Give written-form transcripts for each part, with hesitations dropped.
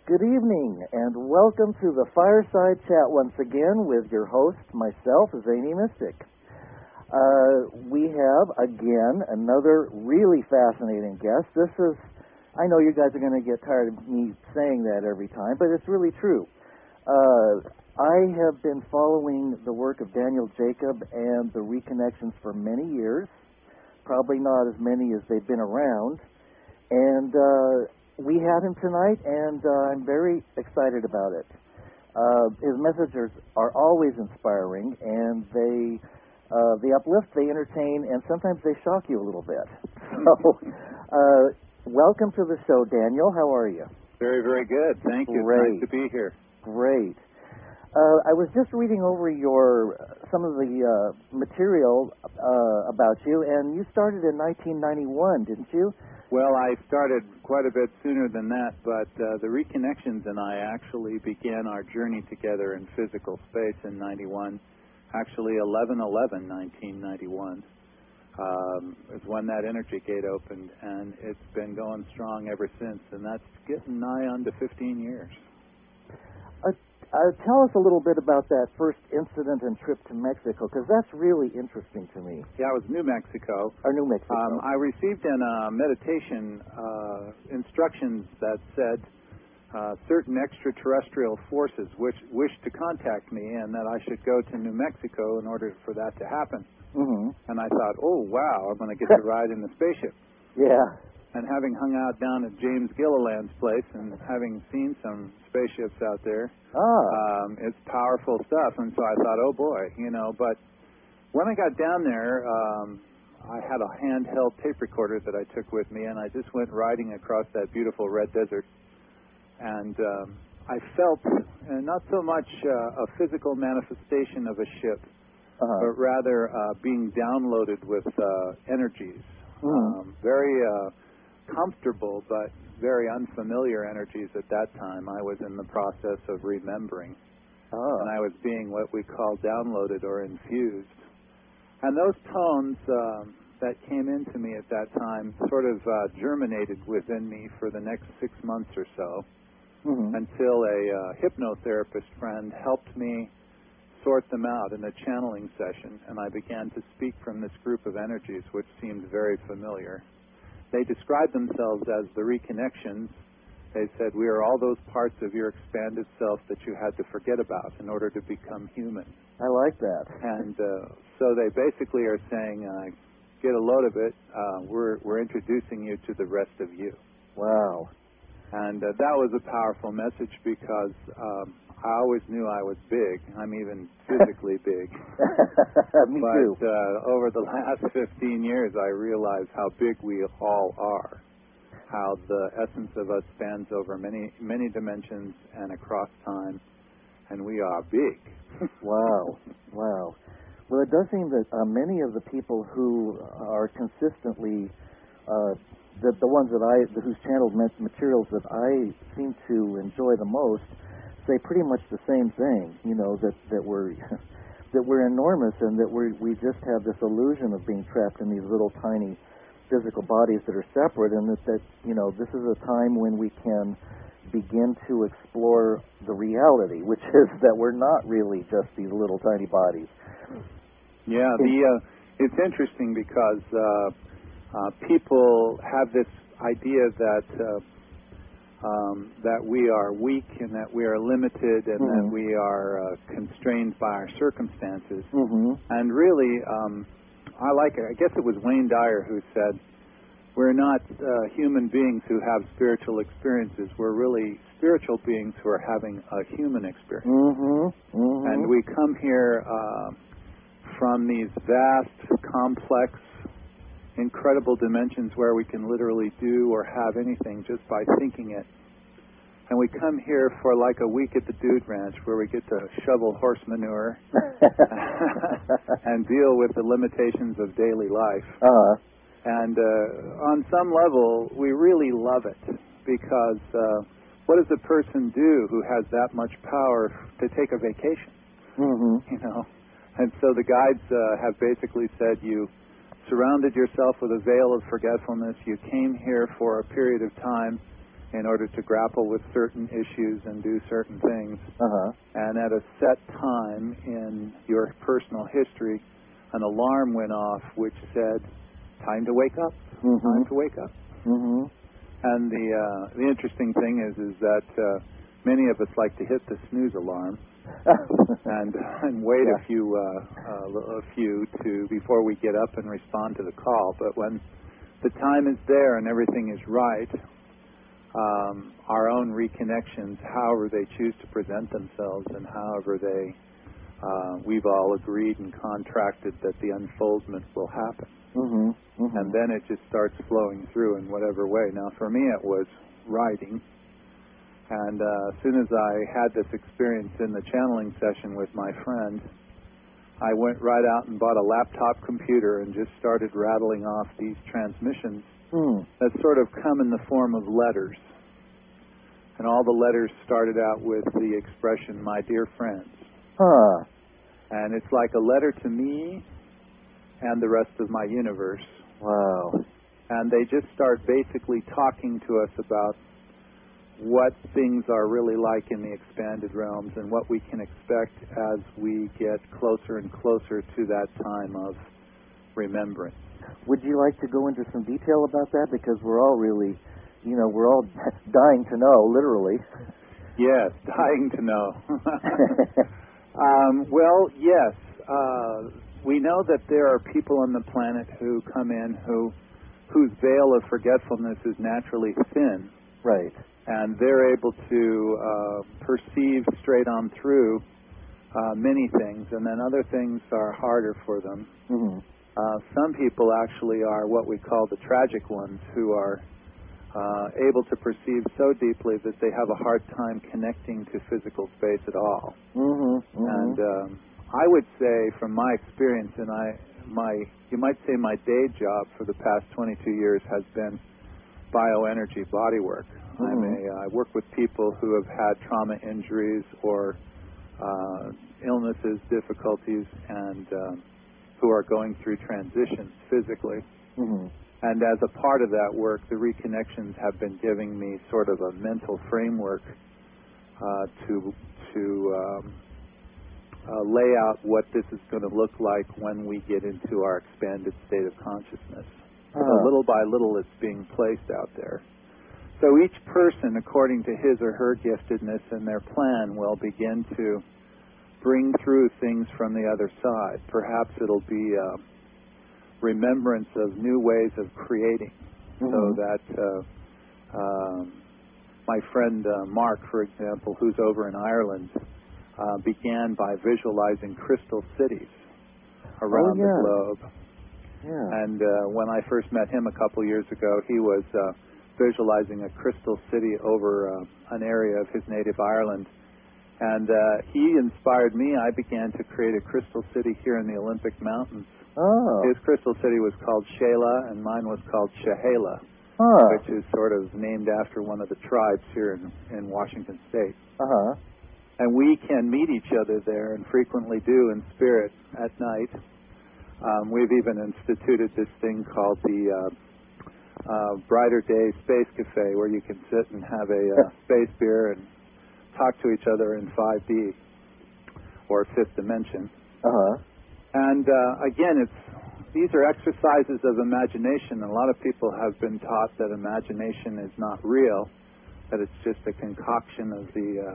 Good evening, and welcome to the Fireside Chat once again with your host, myself, Zany Mystic. We have, again, another really fascinating guest. I know you guys are going to get tired of me saying that every time, but it's really true. I have been following the work of Daniel Jacob and the Reconnections for many years, probably not as many as they've been around, and we have him tonight, and I'm very excited about it. His messages are always inspiring, and they uplift, they entertain, and sometimes they shock you a little bit. So, welcome to the show, Daniel. How are you? Very, very good. Thank you. Great. Nice to be here. Great. I was just reading over some of the material about you, and you started in 1991, didn't you? Well, I started quite a bit sooner than that, but the Reconnections and I actually began our journey together in physical space in 91. Actually, 11/11/1991 is when that energy gate opened, and it's been going strong ever since, and that's getting nigh on to 15 years. Tell us a little bit about that first incident and trip to Mexico, because that's really interesting to me. Yeah, it was New Mexico. New Mexico. I received in a meditation instructions that said certain extraterrestrial forces which wished to contact me, and that I should go to New Mexico in order for that to happen. Mm-hmm. And I thought, oh, wow, I'm going to get to ride in the spaceship. Yeah. And having hung out down at James Gilliland's place and having seen some spaceships out there, it's powerful stuff. And so I thought, oh boy, but when I got down there, I had a handheld tape recorder that I took with me, and I just went riding across that beautiful red desert. And I felt not so much a physical manifestation of a ship, but rather being downloaded with energies. Very comfortable, but very unfamiliar energies at that time. I was in the process of remembering, and I was being what we call downloaded or infused. And those tones that came into me at that time sort of germinated within me for the next 6 months or so, until a hypnotherapist friend helped me sort them out in a channeling session, and I began to speak from this group of energies, which seemed very familiar. They described themselves as the Reconnections. They said, we are all those parts of your expanded self that you had to forget about in order to become human. I like that. And so they basically are saying, get a load of it. We're introducing you to the rest of you. Wow. And that was a powerful message because I always knew I was big. I'm even physically big. Me too. But over the last 15 years, I realized how big we all are, how the essence of us spans over many, many dimensions and across time, and we are big. Wow. Wow. Well, it does seem that many of the people who are consistently the ones whose channeled materials that I seem to enjoy the most say pretty much the same thing, that we're enormous, and that we just have this illusion of being trapped in these little tiny physical bodies that are separate, and that this is a time when we can begin to explore the reality, which is that we're not really just these little tiny bodies. Yeah, it's interesting because people have this idea that we are weak and that we are limited and that we are constrained by our circumstances. And really, I guess it was Wayne Dyer who said, we're not human beings who have spiritual experiences. We're really spiritual beings who are having a human experience. And we come here from these vast, complex, incredible dimensions where we can literally do or have anything just by thinking it. And we come here for like a week at the Dude Ranch where we get to shovel horse manure and deal with the limitations of daily life. And on some level, we really love it because what does a person do who has that much power to take a vacation? And so the guides have basically said you surrounded yourself with a veil of forgetfulness. You came here for a period of time in order to grapple with certain issues and do certain things. And at a set time in your personal history, an alarm went off which said, time to wake up, time to wake up. And the interesting thing is that many of us like to hit the snooze alarm and wait a few before we get up and respond to the call. But when the time is there and everything is right, our own reconnections, however they choose to present themselves and however we've all agreed and contracted that the unfoldment will happen. And then it just starts flowing through in whatever way. Now, for me, it was writing. And as soon as I had this experience in the channeling session with my friend, I went right out and bought a laptop computer and just started rattling off these transmissions that sort of come in the form of letters. And all the letters started out with the expression, my dear friends. And it's like a letter to me and the rest of my universe. Wow. And they just start basically talking to us about what things are really like in the expanded realms and what we can expect as we get closer and closer to that time of remembrance. Would you like to go into some detail about that? Because we're all really, we're all dying to know, literally. Yes, dying to know. Well, yes. We know that there are people on the planet who come in whose veil of forgetfulness is naturally thin. Right. And they're able to perceive straight on through many things, and then other things are harder for them. Some people actually are what we call the tragic ones, who are able to perceive so deeply that they have a hard time connecting to physical space at all. And I would say, from my experience, and you might say my day job for the past 22 years has been bioenergy bodywork. I work with people who have had trauma injuries or illnesses, difficulties, and who are going through transitions physically. And as a part of that work, the reconnections have been giving me sort of a mental framework to lay out what this is going to look like when we get into our expanded state of consciousness. So little by little, it's being placed out there. So each person, according to his or her giftedness and their plan, will begin to bring through things from the other side. Perhaps it'll be remembrance of new ways of creating. So that my friend Mark, for example, who's over in Ireland, began by visualizing crystal cities around the globe. And when I first met him a couple years ago, he was visualizing a crystal city over an area of his native Ireland. And he inspired me. I began to create a crystal city here in the Olympic Mountains. His crystal city was called Shela, and mine was called Chehala, which is sort of named after one of the tribes here in Washington State. And we can meet each other there, and frequently do in spirit at night. We've even instituted this thing called the Brighter Day Space Cafe, where you can sit and have a space beer and talk to each other in 5D or fifth dimension. And again, these are exercises of imagination. A lot of people have been taught that imagination is not real, that it's just a concoction of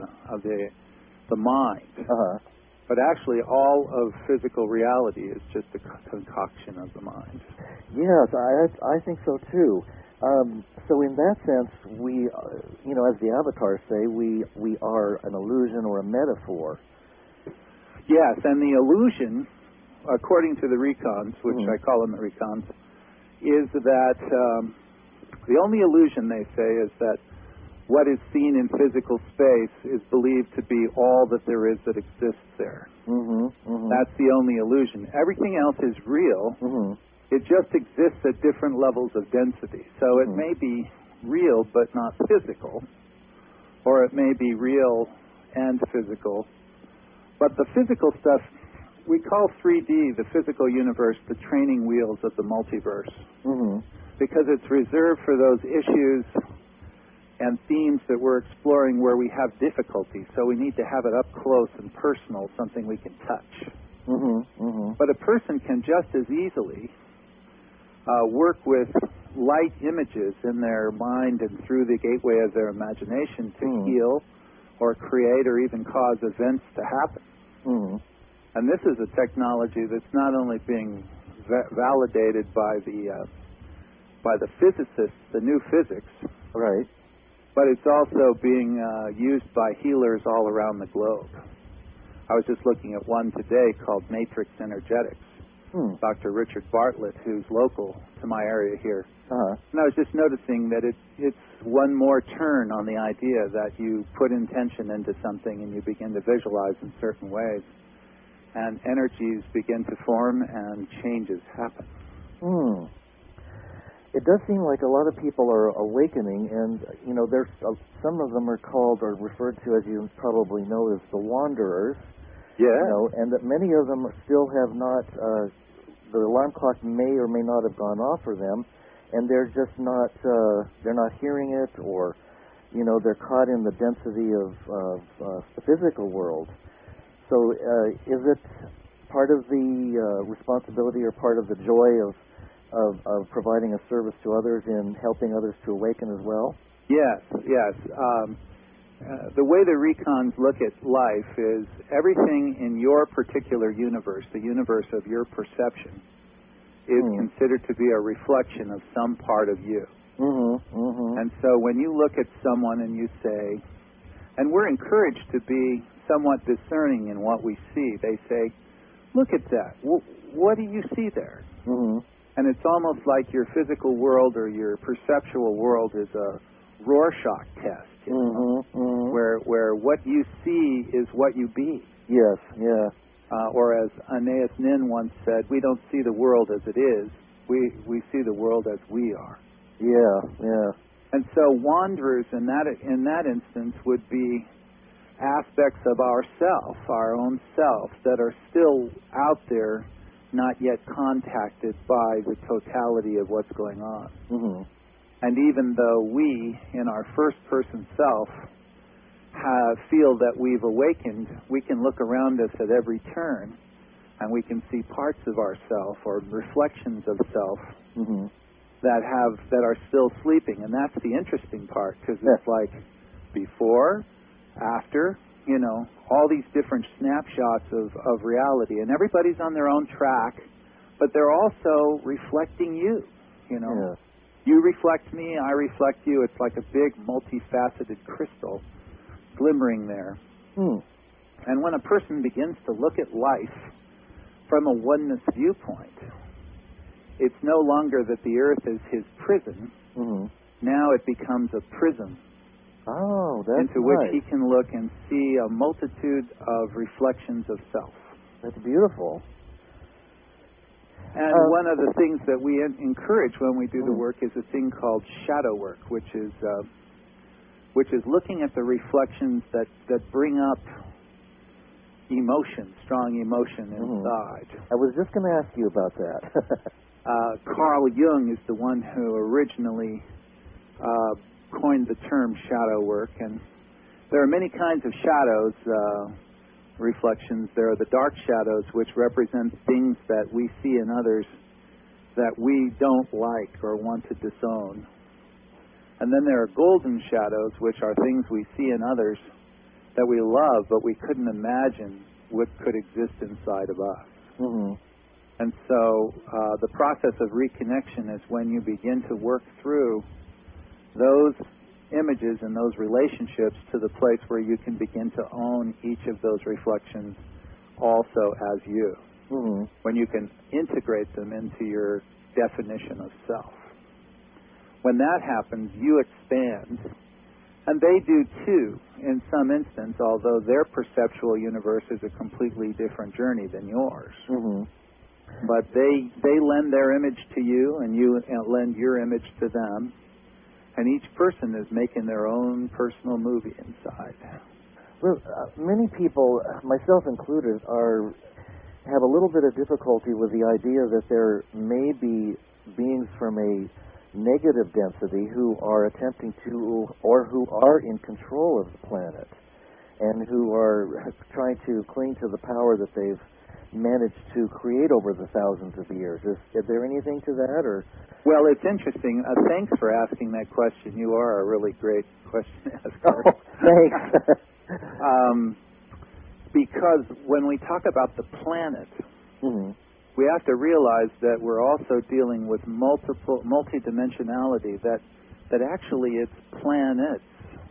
the mind. But actually, all of physical reality is just a concoction of the mind. Yes, I think so too. So in that sense, we, as the avatars say, we are an illusion or a metaphor. Yes, and the illusion, according to the recons, which I call them the recons, is that the only illusion, they say, is that what is seen in physical space is believed to be all that there is that exists there. That's the only illusion. Everything else is real. It just exists at different levels of density. So it may be real but not physical, or it may be real and physical. But the physical stuff, we call 3D, the physical universe, the training wheels of the multiverse. Because it's reserved for those issues and themes that we're exploring where we have difficulty. So we need to have it up close and personal, something we can touch. But a person can just as easily work with light images in their mind and through the gateway of their imagination to heal or create or even cause events to happen. And this is a technology that's not only being validated by the physicists, the new physics, right, but it's also being used by healers all around the globe. I was just looking at one today called Matrix Energetics. Dr. Richard Bartlett, who's local to my area here. And I was just noticing that it's one more turn on the idea that you put intention into something and you begin to visualize in certain ways, and energies begin to form and changes happen. It does seem like a lot of people are awakening, and there's some of them are called or referred to, as you probably know, as the wanderers. Yeah. And that many of them still have not. The alarm clock may or may not have gone off for them, and they're just not. They're not hearing it, or they're caught in the density of the physical world. So, is it part of the responsibility or part of the joy of providing a service to others in helping others to awaken as well? Yes. The way the recons look at life is everything in your particular universe, the universe of your perception, is considered to be a reflection of some part of you. And so when you look at someone and you say, and we're encouraged to be somewhat discerning in what we see. They say, look at that. What do you see there? And it's almost like your physical world or your perceptual world is a Rorschach test, where what you see is what you be. Yes, yeah. Or as Anais Nin once said, we don't see the world as it is. We see the world as we are. Yeah. And so wanderers in that instance would be aspects of ourself, our own self, that are still out there, not yet contacted by the totality of what's going on. And even though we, in our first-person self, feel that we've awakened, we can look around us at every turn, and we can see parts of ourself or reflections of self that are still sleeping. And that's the interesting part, because it's like before, after, all these different snapshots of reality. And everybody's on their own track, but they're also reflecting you, Yeah. You reflect me, I reflect you. It's like a big, multifaceted crystal glimmering there. And when a person begins to look at life from a oneness viewpoint, it's no longer that the earth is his prison. Now it becomes a prism into which he can look and see a multitude of reflections of self. That's beautiful. And one of the things that we encourage when we do the work is a thing called shadow work, which is looking at the reflections that bring up emotion, strong emotion inside. I was just going to ask you about that. Carl Jung is the one who originally coined the term shadow work, and there are many kinds of shadows, reflections. There are the dark shadows, which represent things that we see in others that we don't like or want to disown. And then there are golden shadows, which are things we see in others that we love, but we couldn't imagine what could exist inside of us. And so the process of reconnection is when you begin to work through those images and those relationships to the place where you can begin to own each of those reflections also as you. When you can integrate them into your definition of self. When that happens, you expand. And they do too, in some instance, although their perceptual universe is a completely different journey than yours. But they lend their image to you, and you lend your image to them. And each person is making their own personal movie inside. Well, many people, myself included, have a little bit of difficulty with the idea that there may be beings from a negative density who are attempting to, or who are in control of the planet, and who are trying to cling to the power that they've managed to create over the thousands of years. Is there anything to that, or? Well, it's interesting. Thanks for asking that question. You are a really great question asker. Oh, thanks. Because when we talk about the planet, we have to realize that we're also dealing with multidimensionality, that actually it's planets.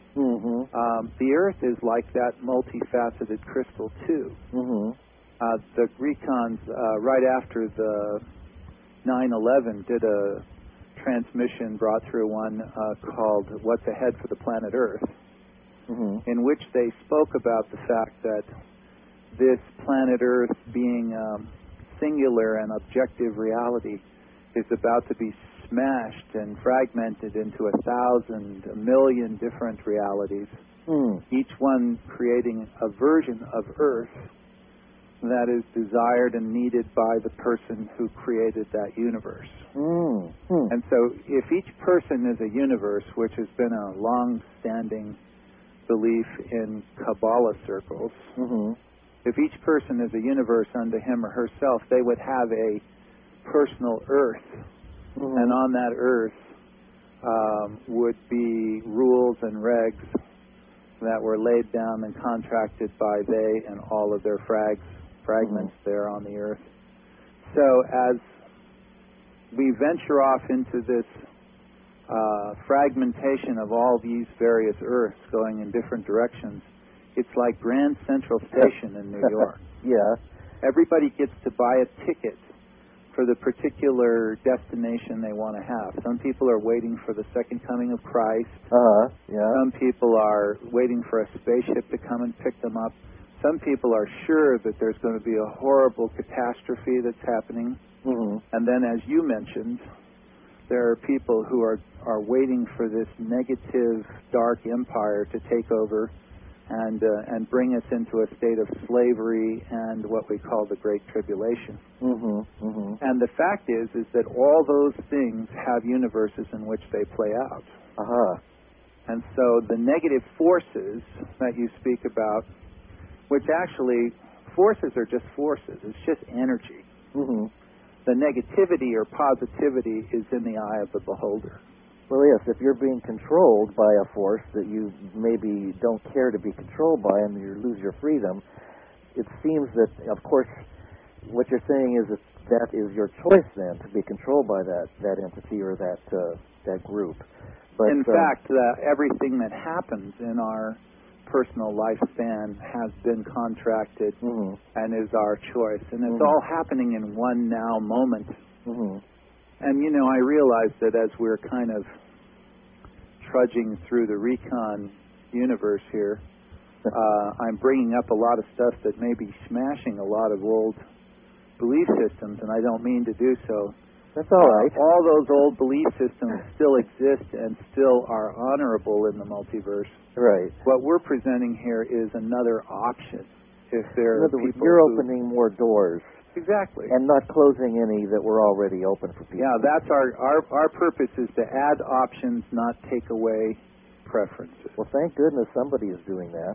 The Earth is like that multifaceted crystal, too. The Recons, right after the 9/11, did a transmission, brought through one called What's Ahead for the Planet Earth, in which they spoke about the fact that this planet Earth, being singular and objective reality, is about to be smashed and fragmented into 1,000, 1 million different realities, each one creating a version of Earth that is desired and needed by the person who created that universe. And so if each person is a universe, which has been a long-standing belief in Kabbalah circles, if each person is a universe unto him or herself, they would have a personal Earth. And on that Earth would be rules and regs that were laid down and contracted by they and all of their fragments there on the Earth. So as we venture off into this fragmentation of all these various Earths going in different directions, it's like Grand Central Station in New York. Everybody gets to buy a ticket for the particular destination they want to have. Some people are waiting for the second coming of Christ. Some people are waiting for a spaceship to come and pick them up. Some people are sure that there's going to be a horrible catastrophe that's happening. And then, as you mentioned, there are people who are waiting for this negative, dark empire to take over and bring us into a state of slavery and what we call the Great Tribulation. And the fact is that all those things have universes in which they play out. And so the negative forces that you speak about, which actually, forces are just forces. It's just energy. The negativity or positivity is in the eye of the beholder. Well, yes, if you're being controlled by a force that you maybe don't care to be controlled by and you lose your freedom, it seems that, of course, what you're saying is that is your choice then, to be controlled by that entity or that group. But in fact, everything that happens in our personal lifespan has been contracted and is our choice. And it's all happening in one now moment. And, you know, I realize that as we're kind of trudging through the Recon universe here, I'm bringing up a lot of stuff that may be smashing a lot of old belief systems, and I don't mean to do so. That's all right. All those old belief systems still exist and still are honorable in the multiverse. Right. What we're presenting here is another option. If there are people you're opening more doors. Exactly. And not closing any that were already open for people. Yeah, that's our purpose, is to add options, not take away preferences. Well, thank goodness somebody is doing that.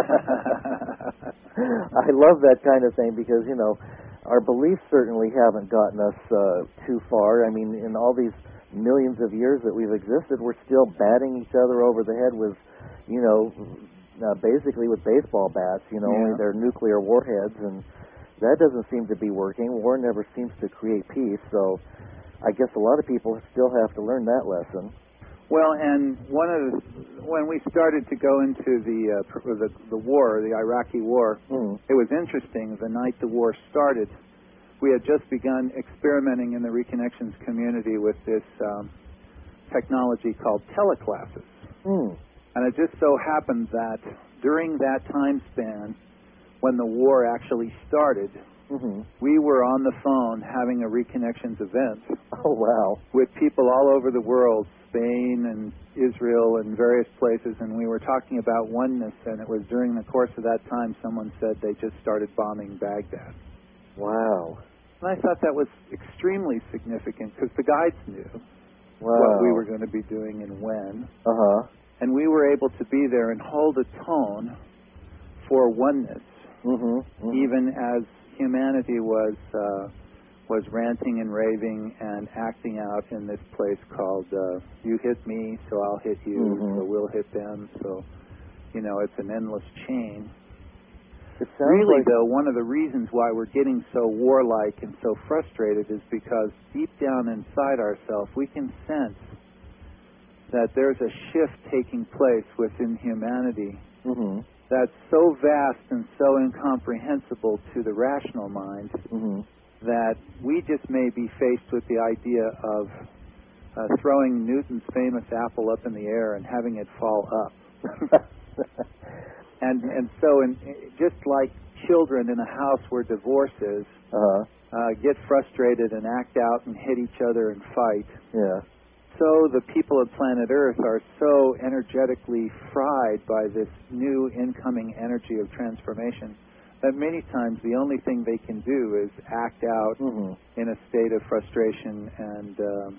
I love that kind of thing because, you know, our beliefs certainly haven't gotten us too far. I mean, in all these millions of years that we've existed, we're still batting each other over the head with, you know, basically with baseball bats, you know, only they're nuclear warheads, and that doesn't seem to be working. War never seems to create peace, so I guess a lot of people still have to learn that lesson. Well, and when we started to go into the war, the Iraqi war, it was interesting. The night the war started, we had just begun experimenting in the Reconnections community with this technology called teleclasses. And it just so happened that during that time span, when the war actually started, we were on the phone having a Reconnections event. Oh, wow. With people all over the world, Spain and Israel and various places, and we were talking about oneness, and it was during the course of that time someone said they just started bombing Baghdad. Wow. And I thought that was extremely significant because the guides knew. what we were going to be doing and when. And we were able to be there and hold a tone for oneness, even as humanity was ranting and raving and acting out in this place called you hit me, so I'll hit you, so we'll hit them. So, it's an endless chain. Really, though, one of the reasons why we're getting so warlike and so frustrated is because deep down inside ourselves, we can sense that there's a shift taking place within humanity that's so vast and so incomprehensible to the rational mind that we just may be faced with the idea of throwing Newton's famous apple up in the air and having it fall up. And so, just like children in a house where divorce is, get frustrated and act out and hit each other and fight, so the people of planet Earth are so energetically fried by this new incoming energy of transformation that many times the only thing they can do is act out in a state of frustration and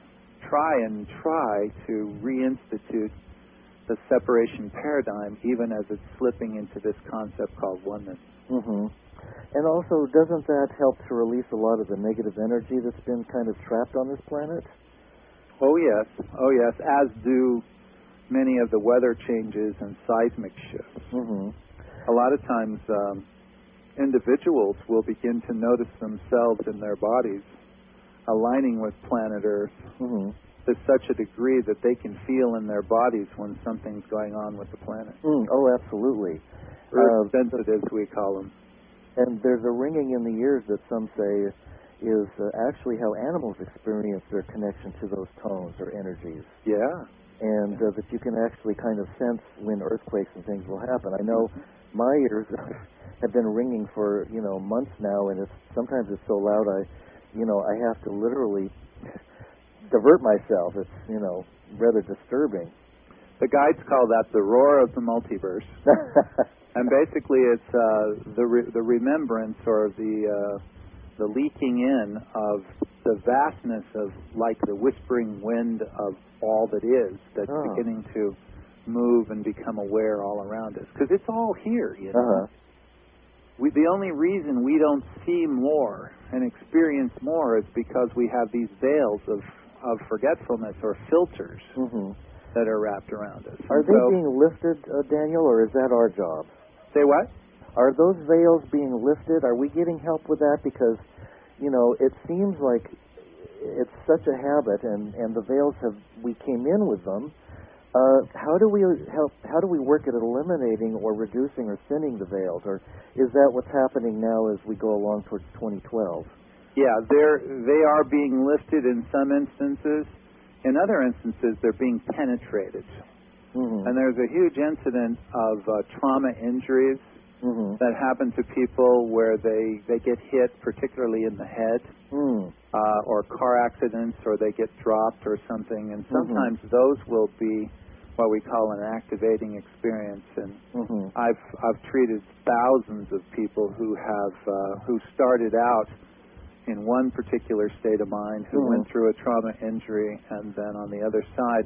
try to reinstitute the separation paradigm, even as it's slipping into this concept called oneness. And also, doesn't that help to release a lot of the negative energy that's been kind of trapped on this planet? Oh yes, as do many of the weather changes and seismic shifts. A lot of times individuals will begin to notice themselves in their bodies aligning with planet Earth to such a degree that they can feel in their bodies when something's going on with the planet. Oh, absolutely. Earth sensitives, we call them. And there's a ringing in the ears that some say is actually how animals experience their connection to those tones or energies. Yeah. And that you can actually kind of sense when earthquakes and things will happen. I know my ears have been ringing for, months now, and sometimes it's so loud I have to literally divert myself. It's, rather disturbing. The guides call that the roar of the multiverse. And basically it's the remembrance or the leaking in of the vastness of, like, the whispering wind of all that is, that's beginning to move and become aware all around us. Because it's all here, the only reason we don't see more and experience more is because we have these veils of forgetfulness or filters that are wrapped around us. Are they being lifted, Daniel, or is that our job? Say what? Are those veils being lifted? Are we getting help with that? Because, it seems like it's such a habit, and the veils we came in with them. How do we work at eliminating or reducing or thinning the veils? Or is that what's happening now as we go along towards 2012? Yeah, they are being lifted in some instances. In other instances, they're being penetrated. And there's a huge incident of trauma injuries that happen to people where they get hit, particularly in the head, or car accidents, or they get dropped or something. And sometimes those will be what we call an activating experience. And I've treated thousands of people who started out in one particular state of mind, who went through a trauma injury, and then on the other side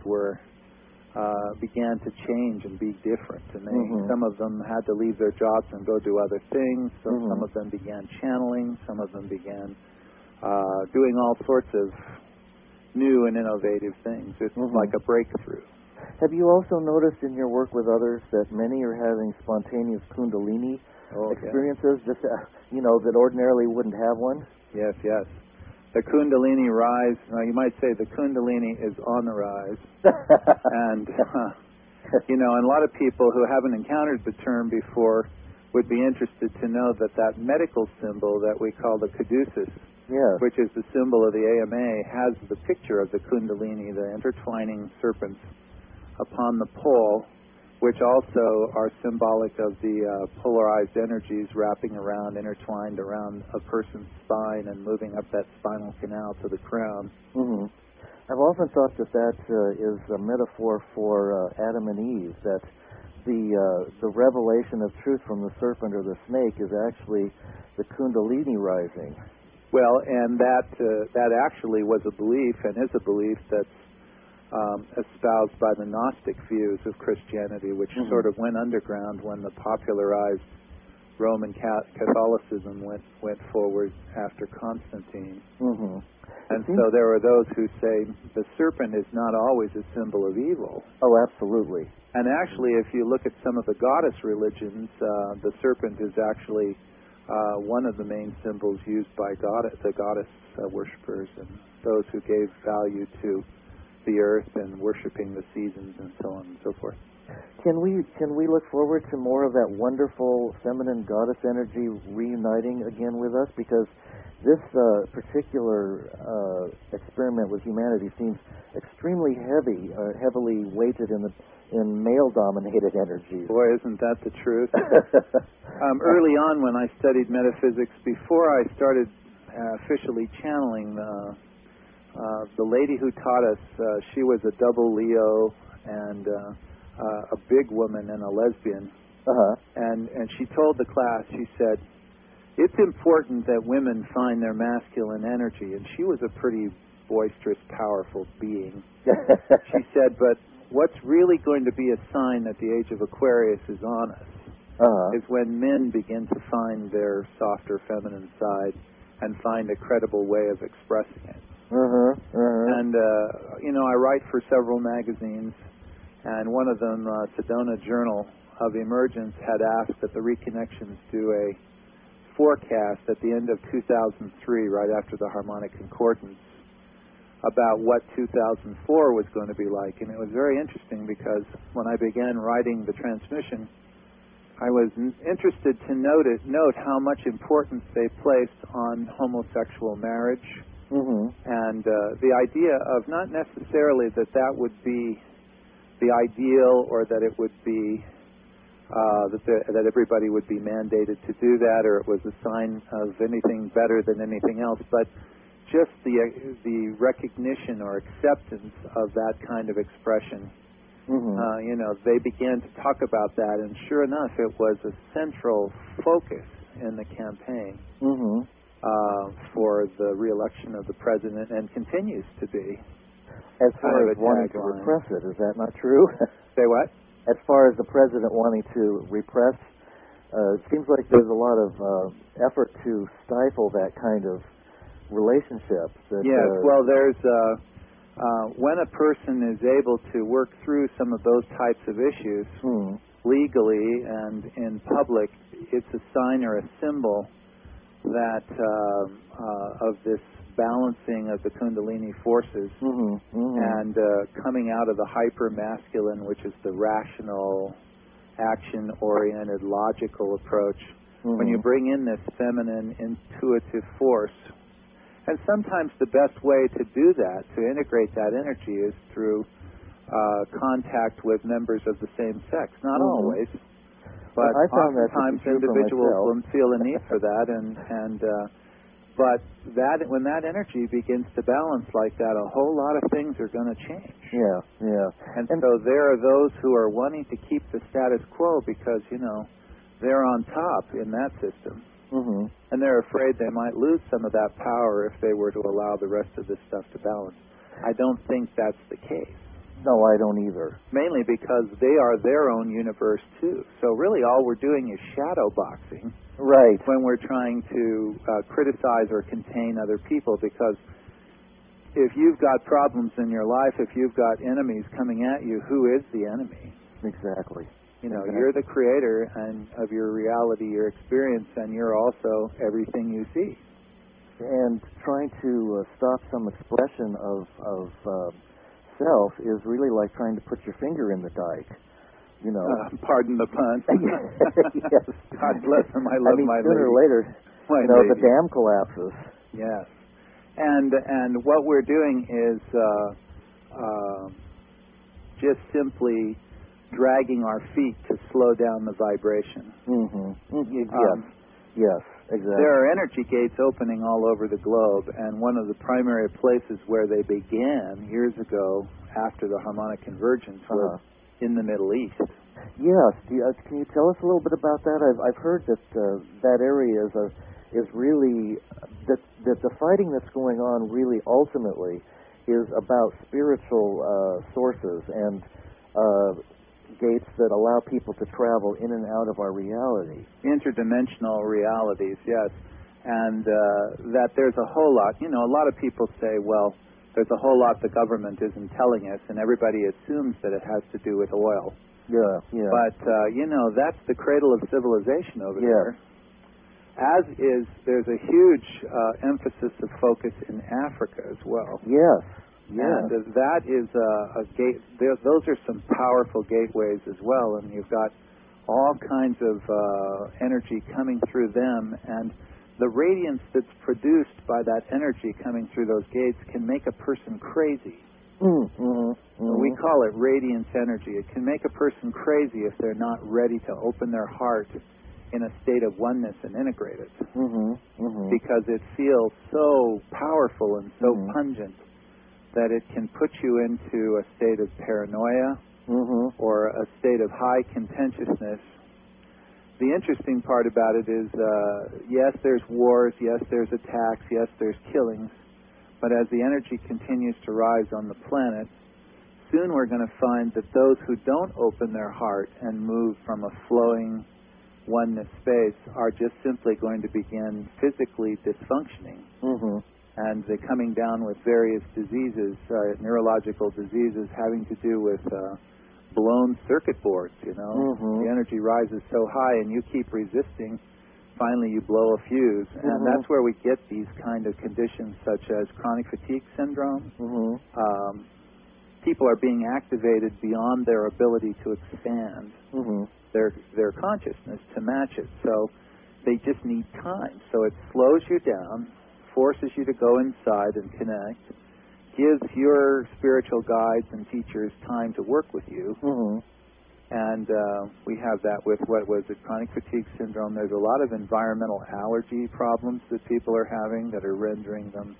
began to change and be different. And some of them had to leave their jobs and go do other things. So some of them began channeling. Some of them began doing all sorts of new and innovative things. It's like a breakthrough. Have you also noticed in your work with others that many are having spontaneous Kundalini experiences, just that ordinarily wouldn't have one? Yes. The Kundalini rise, you might say the Kundalini is on the rise. And, and a lot of people who haven't encountered the term before would be interested to know that medical symbol that we call the caduceus, which is the symbol of the AMA, has the picture of the Kundalini, the intertwining serpents upon the pole, which also are symbolic of the polarized energies wrapping around, intertwined around a person's spine and moving up that spinal canal to the crown. I've often thought that is a metaphor for Adam and Eve, that the revelation of truth from the serpent or the snake is actually the Kundalini rising. Well, and that actually was a belief and is a belief that's espoused by the Gnostic views of Christianity, which sort of went underground when the popularized Roman Catholicism went forward after Constantine. And so there are those who say the serpent is not always a symbol of evil. Oh, absolutely. And actually, if you look at some of the goddess religions, the serpent is actually one of the main symbols used by the goddess worshippers and those who gave value to the earth and worshiping the seasons and so on and so forth. Can we look forward to more of that wonderful feminine goddess energy reuniting again with us? Because this particular experiment with humanity seems extremely heavily weighted in male-dominated energies. Boy, isn't that the truth? Early on when I studied metaphysics, before I started officially channeling, the lady who taught us, she was a double Leo and a big woman and a lesbian. And she told the class, she said, it's important that women find their masculine energy. And she was a pretty boisterous, powerful being. She said, but what's really going to be a sign that the age of Aquarius is on us is when men begin to find their softer feminine side and find a credible way of expressing it. And, I write for several magazines, and one of them, Sedona Journal of Emergence, had asked that the Reconnections do a forecast at the end of 2003, right after the harmonic concordance, about what 2004 was going to be like. And it was very interesting because when I began writing the transmission, I was interested to note how much importance they placed on homosexual marriage and the idea of not necessarily that would be the ideal or that it would be that everybody would be mandated to do that or it was a sign of anything better than anything else, but just the recognition or acceptance of that kind of expression. They began to talk about that, and sure enough, it was a central focus in the campaign for the re-election of the president, and continues to be. As far as wanting to repress it, is that not true? Say what? As far as the president wanting to repress, it seems like there's a lot of effort to stifle that kind of relationship. Yes, well, there's when a person is able to work through some of those types of issues legally and in public, it's a sign or a symbol that of this balancing of the Kundalini forces and coming out of the hyper-masculine, which is the rational, action-oriented, logical approach. When you bring in this feminine, intuitive force, and sometimes the best way to do that, to integrate that energy, is through contact with members of the same sex. Not always, but oftentimes individuals will feel a need for that, but when that energy begins to balance like that, a whole lot of things are going to change. And so there are those who are wanting to keep the status quo because, they're on top in that system. And they're afraid they might lose some of that power if they were to allow the rest of this stuff to balance. I don't think that's the case. No, I don't either. Mainly because they are their own universe, too. So really all we're doing is shadow boxing. Right. When we're trying to criticize or contain other people, because if you've got problems in your life, if you've got enemies coming at you, who is the enemy? Exactly. You're the creator and of your reality, your experience, and you're also everything you see. And trying to stop some expression of self is really like trying to put your finger in the dike. Pardon the pun. Yes. God bless him. I love my lady. Sooner or later, the dam collapses. Yes. And what we're doing is just simply dragging our feet to slow down the vibration. Yes, exactly. There are energy gates opening all over the globe, and one of the primary places where they began years ago after the harmonic convergence was in the Middle East. Yes. Can you tell us a little bit about that? I've heard that that area is really that the fighting that's going on really ultimately is about spiritual sources and gates that allow people to travel in and out of our reality. Interdimensional realities, yes. And that there's a whole lot. You know, a lot of people say, well, there's a whole lot the government isn't telling us, and everybody assumes that it has to do with oil. Yeah, yeah. But, you know, that's the cradle of civilization over there. As is, there's a huge emphasis of focus in Africa as well. Yes, yes. And that is a gate. Those are some powerful gateways as well, and you've got all kinds of energy coming through them, and the radiance that's produced by that energy coming through those gates can make a person crazy. We call it radiance energy. It can make a person crazy if they're not ready to open their heart in a state of oneness and integrate it. Because it feels so powerful and so pungent that it can put you into a state of paranoia or a state of high contentiousness. The interesting part about it is, yes, there's wars, yes, there's attacks, yes, there's killings, but as the energy continues to rise on the planet, soon we're going to find that those who don't open their heart and move from a flowing oneness space are just simply going to begin physically dysfunctioning. And they're coming down with various diseases, neurological diseases having to do with blown circuit boards, you know. The energy rises so high and you keep resisting, finally you blow a fuse. And that's where we get these kind of conditions such as chronic fatigue syndrome. People are being activated beyond their ability to expand their consciousness to match it. So they just need time. So it slows you down, forces you to go inside and connect, gives your spiritual guides and teachers time to work with you. And we have that with, what was it, chronic fatigue syndrome. There's a lot of environmental allergy problems that people are having that are rendering them,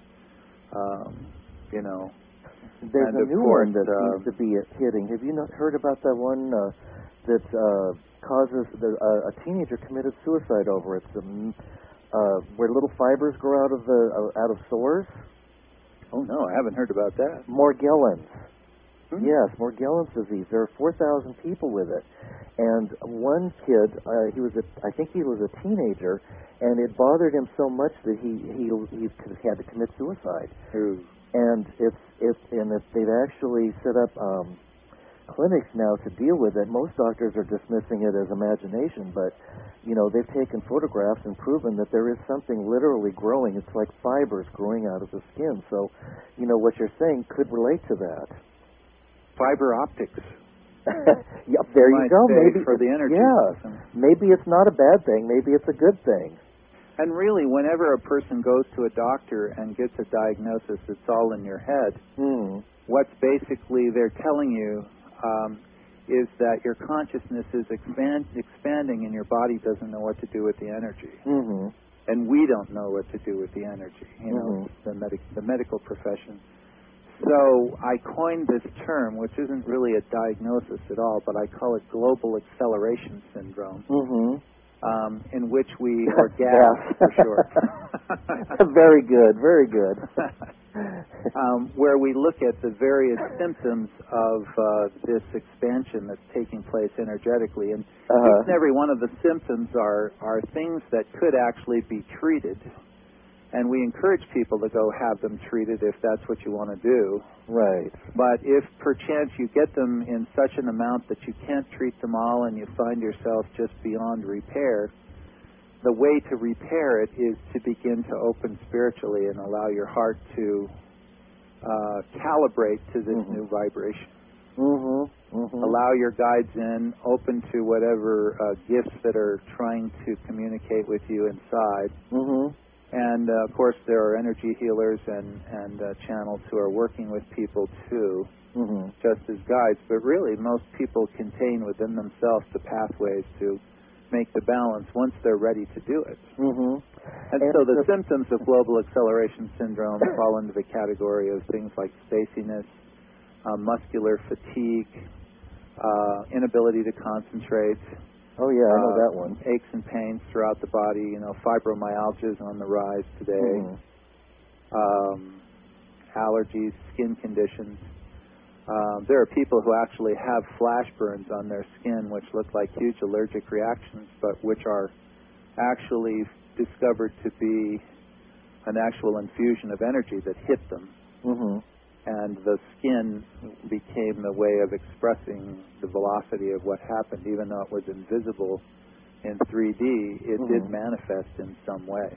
you know. There's a new one that seems to be hitting. Have you not heard about that one that causes a teenager committed suicide over it? Where little fibers grow out of sores. Oh no, I haven't heard about that. Morgellons. Yes, Morgellons disease. There are 4,000 people with it, and one kid, I think he was a teenager, and it bothered him so much that he had to commit suicide. And they've actually set up clinics now to deal with it. Most doctors are dismissing it as imagination, but you know, they've taken photographs and proven that there is something literally growing. It's like fibers growing out of the skin. So, you know, what you're saying could relate to that. Fiber optics. Yep, there you go. Maybe for the energy. Yeah, maybe it's not a bad thing. Maybe it's a good thing. And really, whenever a person goes to a doctor and gets a diagnosis, it's all in your head. What's basically they're telling you is that your consciousness is expanding and your body doesn't know what to do with the energy. And we don't know what to do with the energy, you know, the medical profession. So I coined this term, which isn't really a diagnosis at all, but I call it global acceleration syndrome, in which we, or GAS for short. Very good, very good. Where we look at the various symptoms of this expansion that's taking place energetically. And each and every one of the symptoms are things that could actually be treated. And we encourage people to go have them treated if that's what you want to do. Right. But if perchance you get them in such an amount that you can't treat them all and you find yourself just beyond repair, the way to repair it is to begin to open spiritually and allow your heart to calibrate to this new vibration. Allow your guides in, open to whatever gifts that are trying to communicate with you inside. And, of course, there are energy healers and channels who are working with people, too, just as guides. But really, most people contain within themselves the pathways to make the balance once they're ready to do it. And so the symptoms of global acceleration syndrome fall into the category of things like spaciness, muscular fatigue, inability to concentrate. Oh, yeah, I know that one. Aches and pains throughout the body. You know, fibromyalgia is on the rise today. allergies, skin conditions. There are people who actually have flash burns on their skin, which look like huge allergic reactions, but which are actually discovered to be an actual infusion of energy that hit them. Mm-hmm. And the skin became the way of expressing the velocity of what happened. Even though it was invisible in 3D, it did manifest in some way.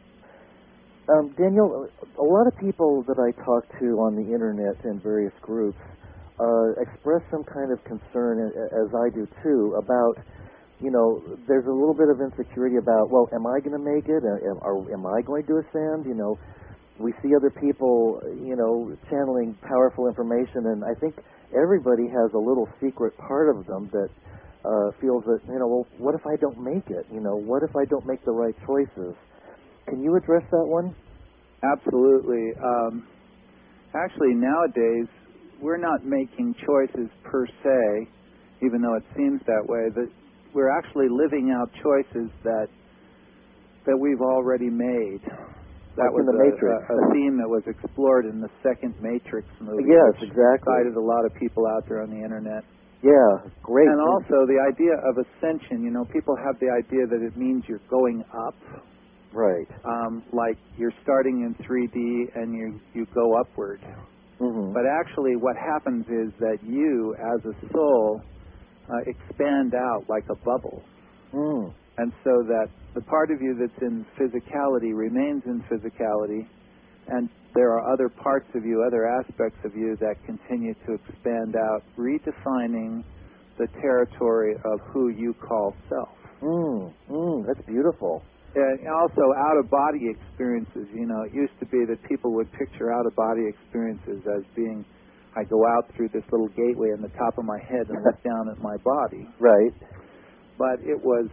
Daniel, a lot of people that I talk to on the internet and various groups express some kind of concern, as I do too, about, there's a little bit of insecurity about, well, am I going to make it? Am I going to ascend? We see other people, channeling powerful information, and I think everybody has a little secret part of them that feels that, well, what if I don't make it? What if I don't make the right choices? Can you address that one? Absolutely. Actually, nowadays, we're not making choices per se, even though it seems that way. That we're actually living out choices that we've already made. That was in the Matrix. A theme that was explored in the second Matrix movie. Yes, which exactly. excited a lot of people out there on the internet. Yeah, great. And also the idea of ascension. People have the idea that it means you're going up. Right. Like you're starting in 3D and you go upward. Mm-hmm. But actually what happens is that you, as a soul, expand out like a bubble. Mm. And so that the part of you that's in physicality remains in physicality, and there are other parts of you, other aspects of you that continue to expand out, redefining the territory of who you call self. That's beautiful. And also out-of-body experiences. It used to be that people would picture out-of-body experiences as being, I go out through this little gateway in the top of my head and look down at my body. Right. But it was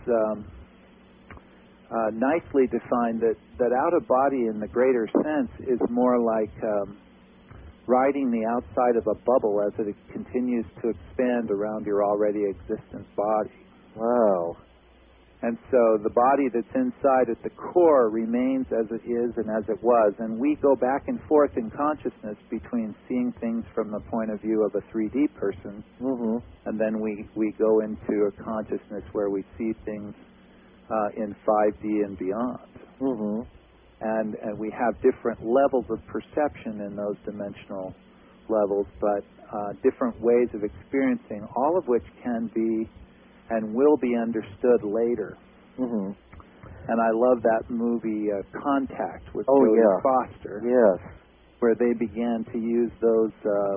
nicely defined that out-of-body in the greater sense is more like riding the outside of a bubble as it continues to expand around your already existent body. Wow. And so the body that's inside at the core remains as it is and as it was. And we go back and forth in consciousness between seeing things from the point of view of a 3D person, and then we go into a consciousness where we see things in 5D and beyond. And we have different levels of perception in those dimensional levels, but different ways of experiencing, all of which can be and will be understood later. And I love that movie Contact with Jodie Foster, where they began to use those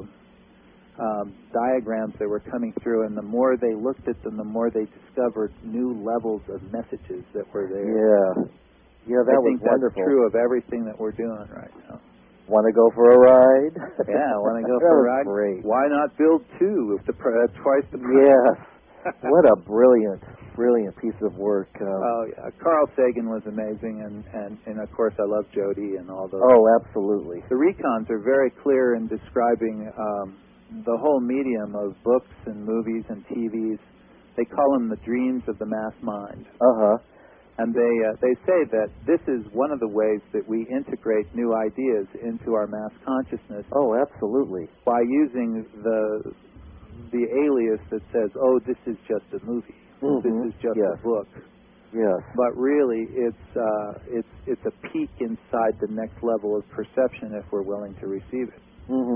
diagrams that were coming through, and the more they looked at them, the more they discovered new levels of messages that were there. That was wonderful. I think that's true of everything that we're doing right now. Want to go for a ride? Yeah, want to go for a ride? Great. Why not build two if twice the price? Yes. What a brilliant piece of work. Oh, yeah. Carl Sagan was amazing, and of course I love Jodie and all those. Oh, absolutely. The recons are very clear in describing the whole medium of books and movies and TVs. They call them the dreams of the mass mind. And they say that this is one of the ways that we integrate new ideas into our mass consciousness. Oh, absolutely. By using the alias that says, oh, this is just a movie. This is just a book. Yes. But really, it's a peek inside the next level of perception if we're willing to receive it.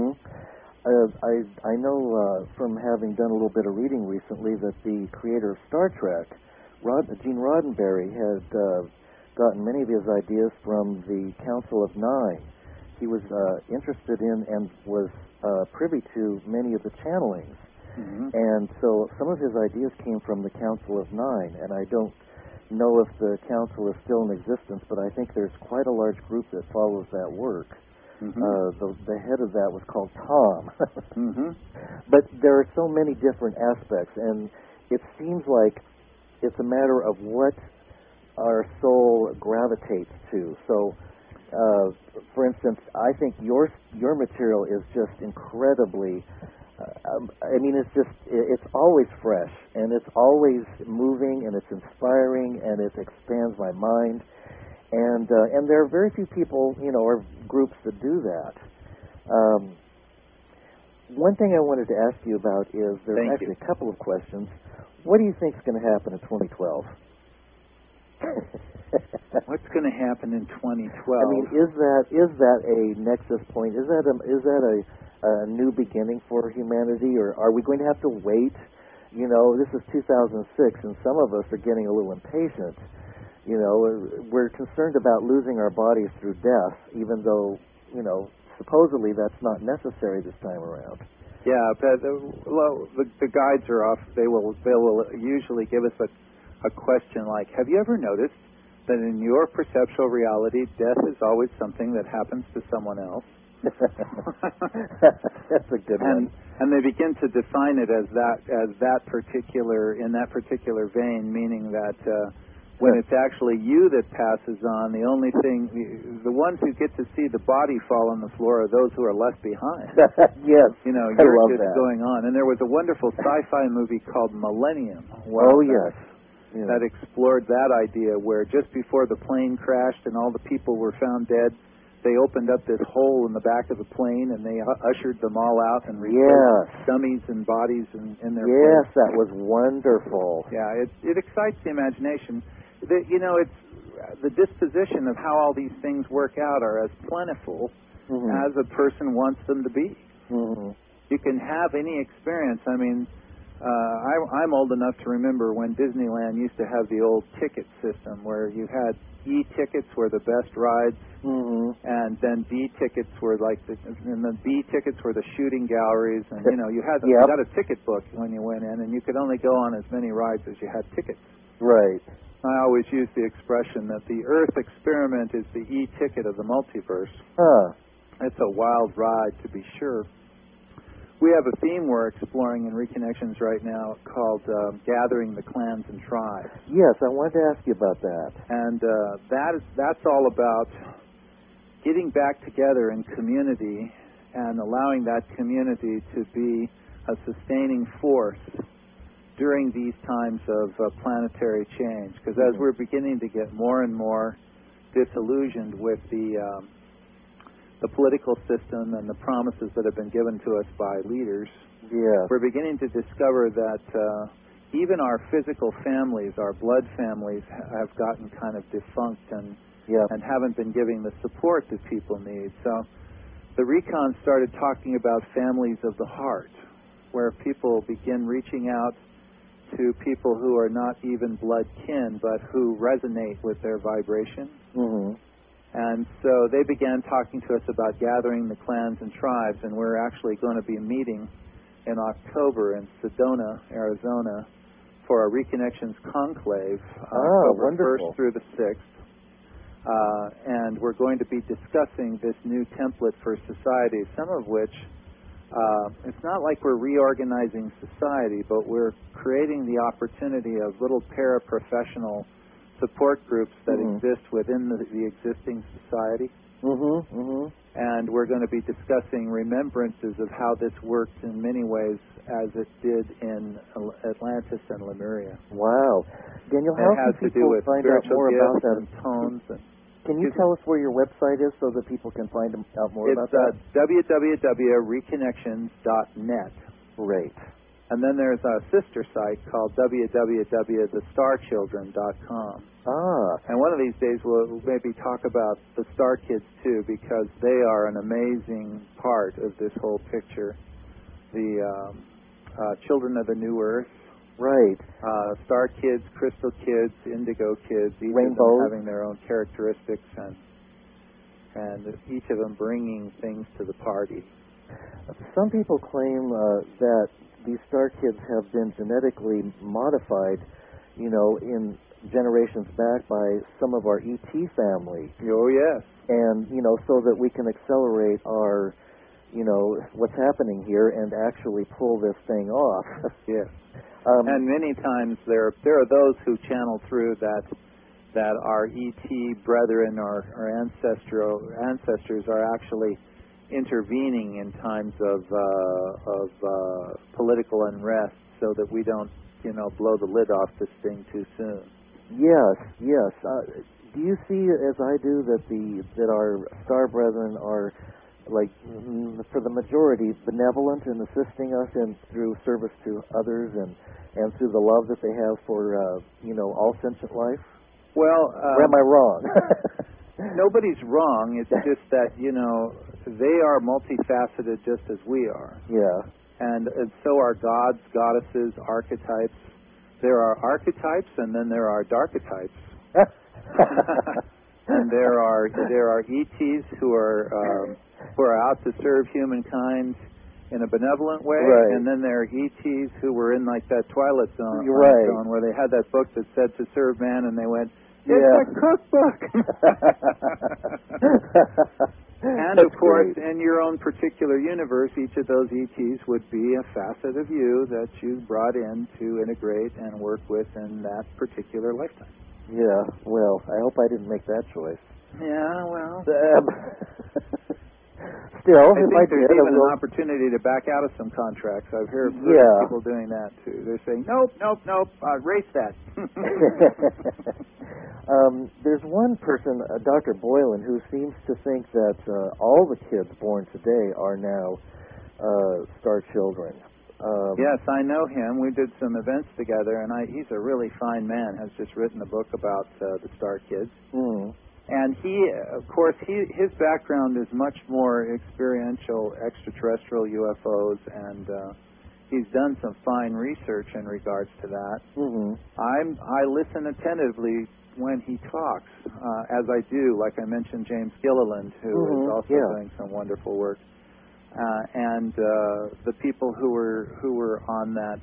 I know from having done a little bit of reading recently that the creator of Star Trek, Gene Roddenberry, had gotten many of his ideas from the Council of Nine. He was interested in and was privy to many of the channelings. And so some of his ideas came from the Council of Nine, and I don't know if the council is still in existence, but I think there's quite a large group that follows that work. The head of that was called Tom. But there are so many different aspects, and it seems like it's a matter of what our soul gravitates to. So, for instance, I think your material is just incredibly... it's always fresh, and it's always moving, and it's inspiring, and it expands my mind. And there are very few people, or groups that do that. One thing I wanted to ask you about is there's actually a couple of questions. What do you think is going to happen in 2012? What's going to happen in 2012? I mean, is that a nexus point? Is that a new beginning for humanity, or are we going to have to wait? You know, this is 2006, and some of us are getting a little impatient. You know, we're concerned about losing our bodies through death, even though, you know, supposedly that's not necessary this time around. Yeah, but the guides are off. They will usually give us a question like, have you ever noticed that in your perceptual reality, death is always something that happens to someone else? That's a good one. And they begin to define it as that particular vein, meaning that when it's actually you that passes on, the ones who get to see the body fall on the floor are those who are left behind. Yes, you know, I you're love just that. going on. And there was a wonderful sci-fi movie called Millennium. That explored that idea where just before the plane crashed and all the people were found dead, they opened up this hole in the back of the plane and they ushered them all out and replaced dummies and bodies in their place. Yes, that was wonderful. Yeah, it excites the imagination. You know, it's the disposition of how all these things work out are as plentiful as a person wants them to be. You can have any experience. I mean, I'm old enough to remember when Disneyland used to have the old ticket system where you had E-tickets were the best rides, and then D-tickets were and the B-tickets were the shooting galleries, and you know you got a ticket book when you went in, and you could only go on as many rides as you had tickets. Right. I always use the expression that the Earth experiment is the E-ticket of the multiverse. It's a wild ride, to be sure. We have a theme we're exploring in Reconnections right now called Gathering the Clans and Tribes. Yes, I wanted to ask you about that. And that's all about getting back together in community and allowing that community to be a sustaining force during these times of planetary change. Because as we're beginning to get more and more disillusioned with the political system and the promises that have been given to us by leaders, we're beginning to discover that even our physical families, our blood families, have gotten kind of defunct and haven't been giving the support that people need. So the Recon started talking about families of the heart, where people begin reaching out to people who are not even blood kin, but who resonate with their vibration. And so they began talking to us about gathering the clans and tribes, and we're actually going to be meeting in October in Sedona, Arizona, for a Reconnections Conclave, October 1st through the 6th. And we're going to be discussing this new template for society, some of which, it's not like we're reorganizing society, but we're creating the opportunity of little paraprofessional support groups that exist within the existing society. And we're going to be discussing remembrances of how this worked in many ways as it did in Atlantis and Lemuria. Wow. Daniel, how can people find out more about that? And tones. Can you tell us where your website is so that people can find out more about that? It's www.reconnections.net. Great. And then there's a sister site called www.thestarchildren.com. And one of these days we'll maybe talk about the Star Kids too, because they are an amazing part of this whole picture. The children of the new Earth. Right. Star Kids, Crystal Kids, Indigo Kids, each of them having their own characteristics and each of them bringing things to the party. Some people claim that these Star Kids have been genetically modified, you know, in generations back by some of our ET family. Oh, yes. And, you know, so that we can accelerate our, you know, what's happening here and actually pull this thing off. Yes. And many times there are those who channel through that our ET brethren or our ancestors are actually intervening in times of political unrest so that we don't, you know, blow the lid off this thing too soon. Yes. Do you see, as I do, that our star brethren are like for the majority, benevolent in assisting us and through service to others and through the love that they have for, all sentient life? Well, or am I wrong? Nobody's wrong. It's just that, they are multifaceted just as we are. Yeah. And so are gods, goddesses, archetypes. There are archetypes, and then there are darketypes. And there are ETs who are out to serve humankind in a benevolent way, right. And then there are ETs who were in like that Twilight Zone, right. Where they had that book that said to serve man, and they went, it's yeah. a cookbook. And That's of course, great. in your own particular universe, each of those ETs would be a facet of you that you brought in to integrate and work with in that particular lifetime. Yeah, well, I hope I didn't make that choice. Yeah, well. Still, I if think I there's did, even an opportunity to back out of some contracts. I've heard people doing that, too. They're saying, nope, erase that. There's one person, Dr. Boylan, who seems to think that all the kids born today are now star children. Yes, I know him. We did some events together, and he's a really fine man. Has just written a book about the star kids. Mm. And he, of course, his background is much more experiential, extraterrestrial UFOs, and he's done some fine research in regards to that. Mm-hmm. I listen attentively when he talks, as I do, like I mentioned, James Gilliland, who is also doing some wonderful work, and the people who were on that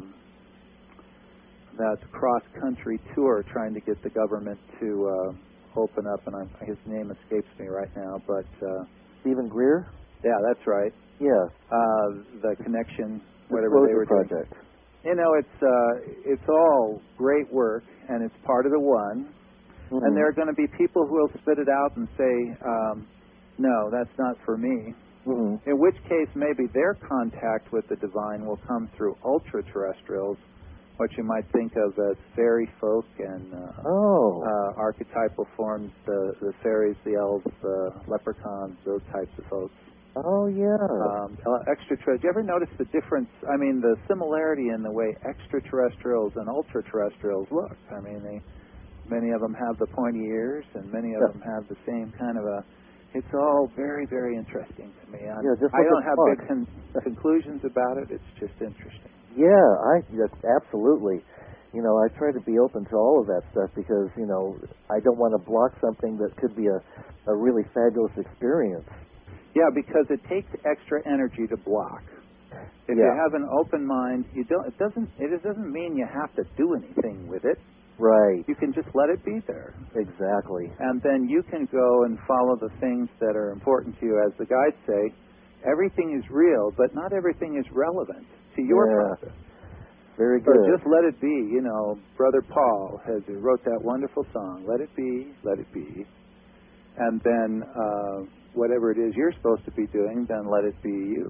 cross-country tour trying to get the government to open up, and his name escapes me right now, but Stephen Greer? Yeah, that's right. Yeah. The connection, whatever they were doing. Project. It's all great work, and it's part of the one. Mm-hmm. And there are going to be people who will spit it out and say, no, that's not for me. Mm-hmm. In which case, maybe their contact with the divine will come through ultra-terrestrials, what you might think of as fairy folk and archetypal forms, the fairies, the elves, the leprechauns, those types of folks. Oh, yeah. Extraterrestrials. Do you ever notice the difference, the similarity in the way extraterrestrials and ultra-terrestrials look? Many of them have the pointy ears, and many of them have the same kind of it's all very, very interesting to me. I don't have big conclusions about it. It's just interesting. Yeah, absolutely. I try to be open to all of that stuff because, I don't want to block something that could be a really fabulous experience. Yeah, because it takes extra energy to block. If you have an open mind, it doesn't mean you have to do anything with it. Right. You can just let it be there. Exactly. And then you can go and follow the things that are important to you. As the guides say, everything is real, but not everything is relevant to your process. Very good. So just let it be. Brother Paul wrote that wonderful song, Let It Be, Let It Be. And then whatever it is you're supposed to be doing, then let it be you.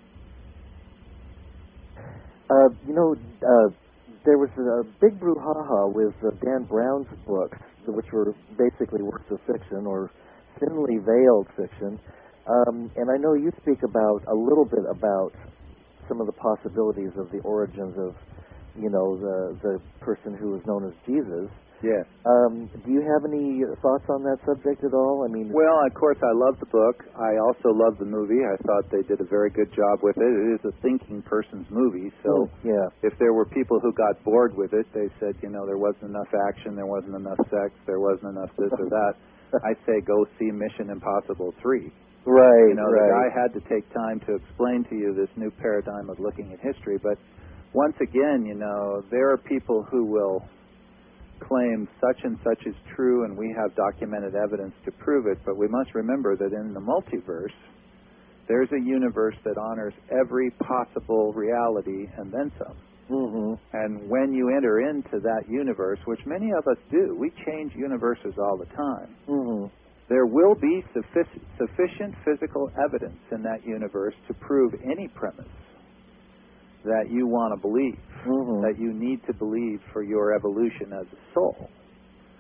There was a big brouhaha with Dan Brown's books, which were basically works of fiction or thinly veiled fiction. And I know you speak a little bit about some of the possibilities of the origins of, the person who was known as Jesus. Yes. Do you have any thoughts on that subject at all? Well, of course, I love the book. I also love the movie. I thought they did a very good job with it. It is a thinking person's movie, so if there were people who got bored with it, they said, there wasn't enough action, there wasn't enough sex, there wasn't enough this or that. I say go see Mission Impossible 3. Right, The guy had to take time to explain to you this new paradigm of looking at history, but once again, there are people who will claim such and such is true, and we have documented evidence to prove it, but we must remember that in the multiverse, there's a universe that honors every possible reality and then some. Mm-hmm. And when you enter into that universe, which many of us do, we change universes all the time, there will be sufficient physical evidence in that universe to prove any premise that you want to believe, that you need to believe for your evolution as a soul.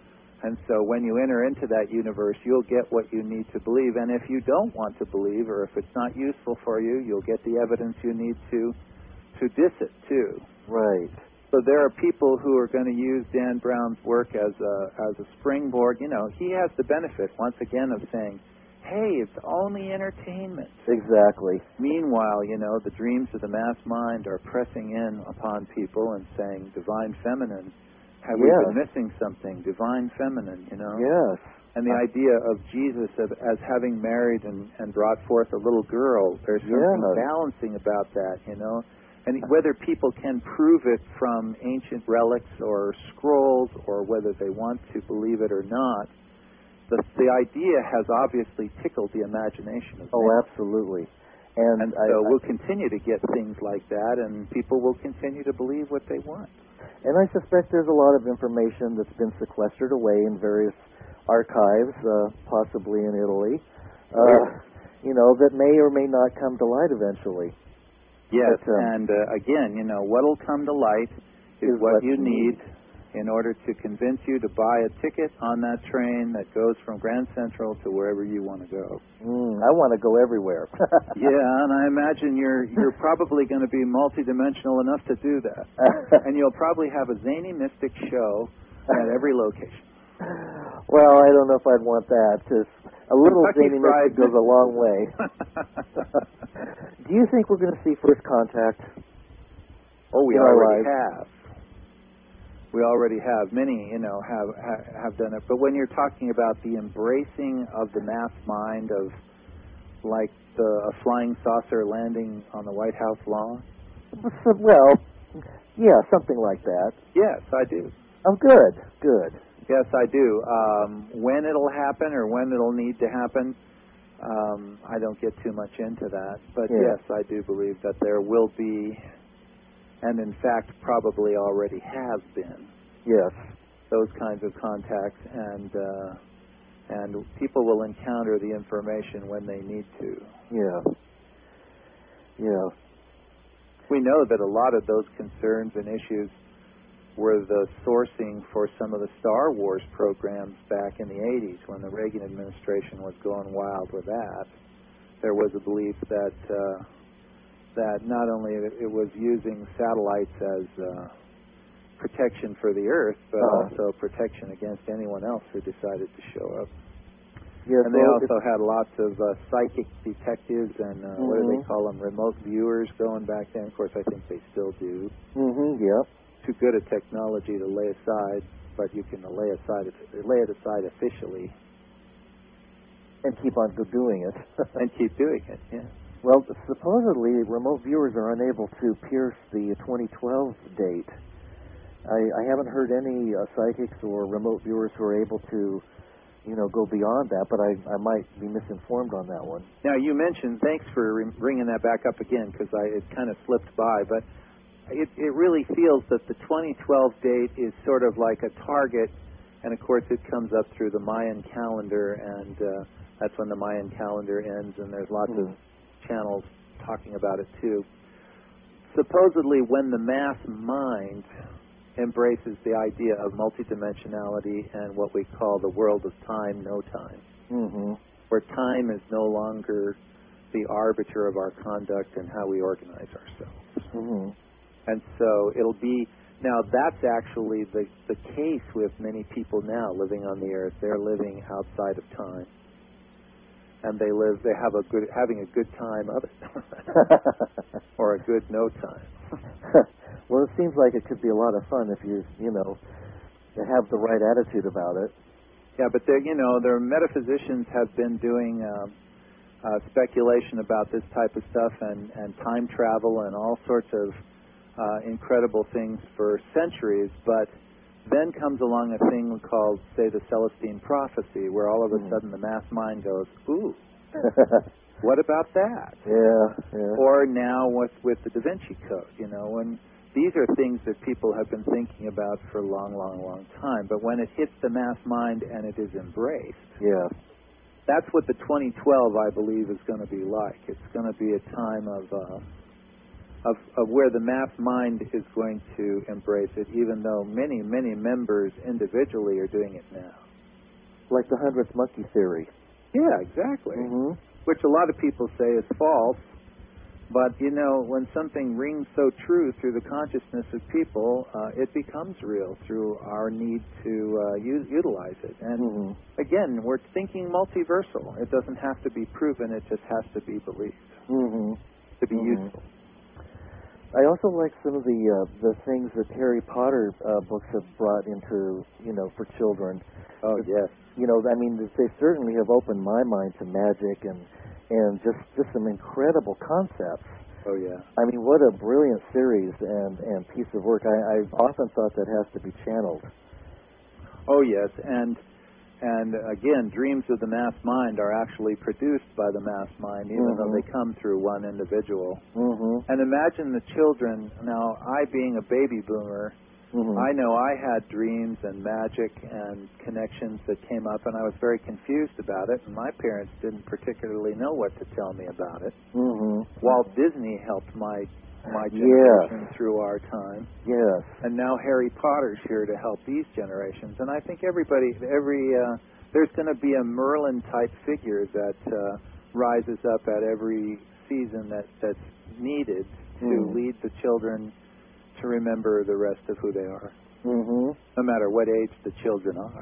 And so when you enter into that universe, you'll get what you need to believe. And if you don't want to believe, or if it's not useful for you, you'll get the evidence you need to diss it, too. Right. So there are people who are going to use Dan Brown's work as a springboard. You know, he has the benefit, once again, of saying, hey, it's only entertainment. Exactly. Meanwhile, you know, the dreams of the mass mind are pressing in upon people and saying, divine feminine, have we been missing something? Divine feminine, you know? Yes. And the idea of Jesus as having married and brought forth a little girl, there's something balancing about that, you know? And whether people can prove it from ancient relics or scrolls, or whether they want to believe it or not, the idea has obviously tickled the imagination of man. Absolutely. And so we'll continue to get things like that, and people will continue to believe what they want. And I suspect there's a lot of information that's been sequestered away in various archives, possibly in Italy, you know, that may or may not come to light eventually. Yes, and again, you know, what will come to light is what you need in order to convince you to buy a ticket on that train that goes from Grand Central to wherever you want to go. I want to go everywhere. Yeah, and I imagine you're probably going to be multidimensional enough to do that. And you'll probably have a zany mystic show at every location. Well, I don't know if I'd want that, because a little zany mystic goes a long way. Do you think we're going to see first contact? Oh, we already have. We already have. Many, you know, have done it. But when you're talking about the embracing of the mass mind of, like, a flying saucer landing on the White House lawn? Well, yeah, something like that. Yes, I do. Oh, good. Yes, I do. When it'll happen or when it'll need to happen, I don't get too much into that. But yes, I do believe that there will be, and in fact probably already has been, those kinds of contacts, and people will encounter the information when they need to. We know that a lot of those concerns and issues were the sourcing for some of the Star Wars programs back in the 80s when the Reagan administration was going wild with that. There was a belief that not only it was using satellites as protection for the Earth, but also protection against anyone else who decided to show up. And they also had lots of psychic detectives and what do they call them, remote viewers going back then. Of course, I think they still do. Too good a technology to lay aside, but you can lay it aside officially. And keep on doing it. And keep doing it, yeah. Well, supposedly remote viewers are unable to pierce the 2012 date. I haven't heard any psychics or remote viewers who are able to, you know, go beyond that, but I might be misinformed on that one. Now, you mentioned, thanks for bringing that back up again, because it kind of slipped by, but it really feels that the 2012 date is sort of like a target, and of course it comes up through the Mayan calendar, and that's when the Mayan calendar ends, and there's lots of channels talking about it too. Supposedly, when the mass mind embraces the idea of multidimensionality and what we call the world of time, no time, where time is no longer the arbiter of our conduct and how we organize ourselves. And so it'll be, now that's actually the case with many people now living on the Earth. They're living outside of time. And having a good time of it. Or a good no time. Well, it seems like it could be a lot of fun if you have the right attitude about it. Yeah, but their metaphysicians have been doing speculation about this type of stuff and time travel and all sorts of incredible things for centuries, but then comes along a thing called, say, the Celestine prophecy, where all of a sudden the mass mind goes, ooh, what about that? Yeah. Or now with the Da Vinci Code, when these are things that people have been thinking about for a long, long, long time, but when it hits the mass mind and it is embraced, that's what the 2012, I believe, is going to be like. It's going to be a time of where the mass mind is going to embrace it, even though many, many members individually are doing it now. Like the 100th monkey theory. Yeah, exactly. Mm-hmm. Which a lot of people say is false. But, you know, when something rings so true through the consciousness of people, it becomes real through our need to utilize it. And, again, we're thinking multiversal. It doesn't have to be proven. It just has to be believed to be useful. I also like some of the things that Harry Potter books have brought into, you know, for children. Oh, yes. You know, I mean, they certainly have opened my mind to magic and just some incredible concepts. Oh, yeah. I mean, what a brilliant series and piece of work. I've often thought that has to be channeled. Oh, yes, and again, dreams of the mass mind are actually produced by the mass mind, even though they come through one individual. And imagine the children. Now, I being a baby boomer, I know I had dreams and magic and connections that came up, and I was very confused about it, and my parents didn't particularly know what to tell me about it. Walt Disney helped my generation through our time. Yes. And now Harry Potter's here to help these generations. And I think there's going to be a Merlin-type figure that rises up at every season that's needed to lead the children to remember the rest of who they are, no matter what age the children are.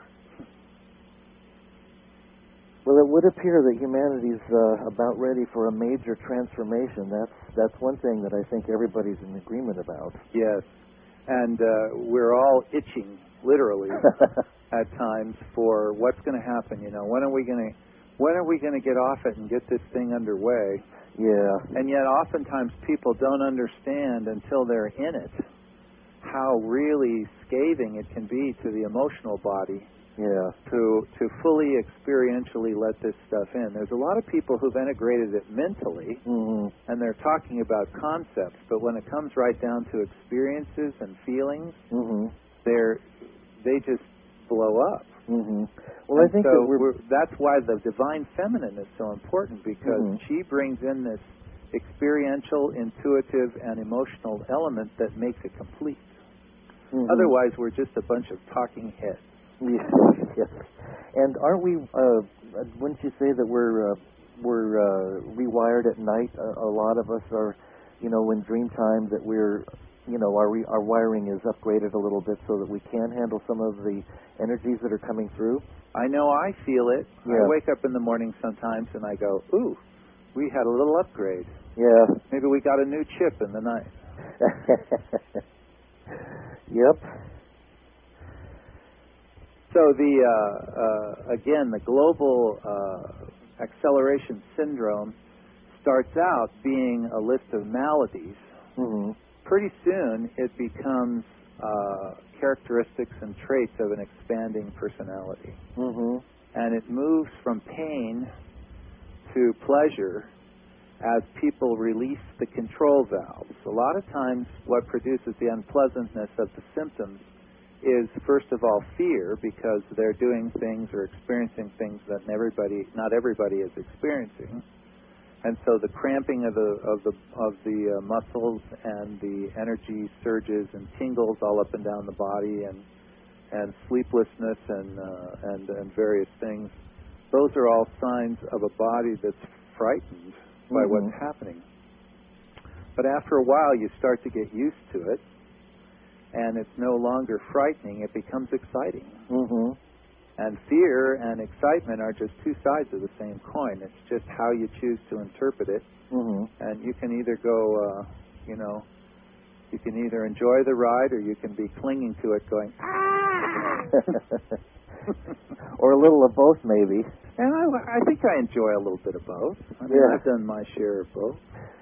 Well, it would appear that humanity's about ready for a major transformation. That's one thing that I think everybody's in agreement about. Yes, and we're all itching, literally, at times for what's going to happen. You know, when are we going to get off it and get this thing underway? Yeah. And yet, oftentimes, people don't understand until they're in it how really scathing it can be to the emotional body. Yeah. To fully experientially let this stuff in. There's a lot of people who've integrated it mentally, and they're talking about concepts, but when it comes right down to experiences and feelings, they just blow up. Well, I think that's why the divine feminine is so important, because she brings in this experiential, intuitive, and emotional element that makes it complete. Otherwise, we're just a bunch of talking heads. Yes. And aren't we? Wouldn't you say that we're rewired at night? A lot of us are, you know, in dream time that we're, you know, our wiring is upgraded a little bit so that we can handle some of the energies that are coming through. I know, I feel it. Yeah. I wake up in the morning sometimes and I go, ooh, we had a little upgrade. Yeah. Maybe we got a new chip in the night. Yep. So again, the global acceleration syndrome starts out being a list of maladies. Pretty soon, it becomes characteristics and traits of an expanding personality. And it moves from pain to pleasure as people release the control valves. A lot of times, what produces the unpleasantness of the symptoms is, first of all, fear, because they're doing things or experiencing things that not everybody is experiencing, and so the cramping of the muscles and the energy surges and tingles all up and down the body, and sleeplessness and various things. Those are all signs of a body that's frightened by what's happening. But after a while, you start to get used to it. And it's no longer frightening, it becomes exciting. And fear and excitement are just two sides of the same coin. It's just how you choose to interpret it. And you can either go, you can either enjoy the ride or you can be clinging to it going, ah! Or a little of both, maybe. And I think I enjoy a little bit of both. I mean, I've done my share of both.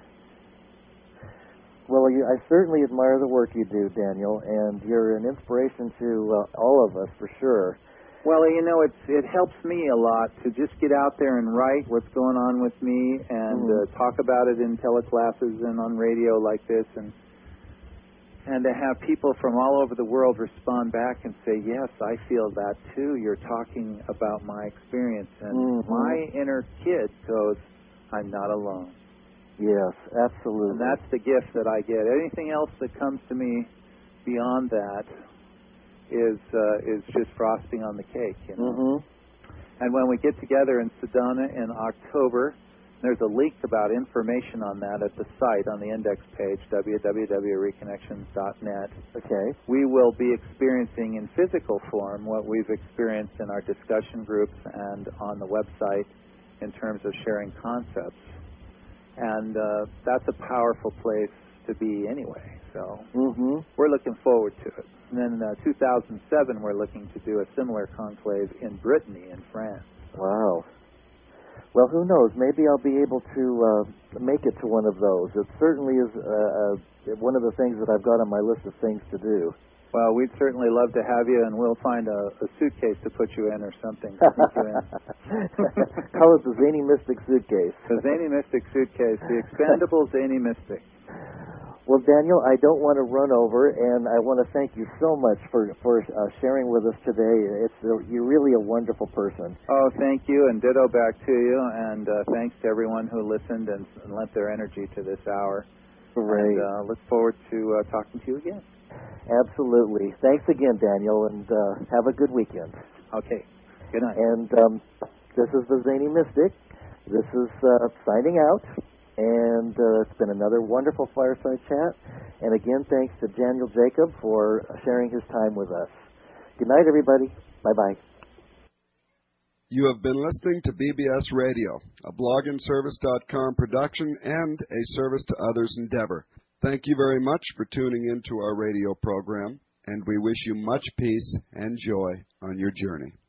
Well, I certainly admire the work you do, Daniel, and you're an inspiration to all of us, for sure. Well, you know, it helps me a lot to just get out there and write what's going on with me and talk about it in teleclasses and on radio like this, and to have people from all over the world respond back and say, yes, I feel that too. You're talking about my experience. And my inner kid goes, I'm not alone. Yes, absolutely. And that's the gift that I get. Anything else that comes to me beyond that is just frosting on the cake, you know. And when we get together in Sedona in October, there's a link about information on that at the site on the index page, www.reconnections.net. Okay. We will be experiencing in physical form what we've experienced in our discussion groups and on the website in terms of sharing concepts. And that's a powerful place to be anyway. So we're looking forward to it. And then in 2007, we're looking to do a similar conclave in Brittany in France. Wow. Well, who knows? Maybe I'll be able to make it to one of those. It certainly is one of the things that I've got on my list of things to do. Well, we'd certainly love to have you, and we'll find a suitcase to put you in or something to sneak you in. Call it the Zany Mystic suitcase. The Zany Mystic suitcase, the expandable Zany Mystic. Well, Daniel, I don't want to run over, and I want to thank you so much for sharing with us today. You're really a wonderful person. Oh, thank you, and ditto back to you, and thanks to everyone who listened and lent their energy to this hour. Great. And look forward to talking to you again. Absolutely. Thanks again, Daniel, and have a good weekend. Okay. Good night. And this is the Zany Mystic. This is signing out. And it's been another wonderful fireside chat. And again, thanks to Daniel Jacob for sharing his time with us. Good night, everybody. Bye-bye. You have been listening to BBS Radio, a blogandservice.com production and a service to others endeavor. Thank you very much for tuning in to our radio program, and we wish you much peace and joy on your journey.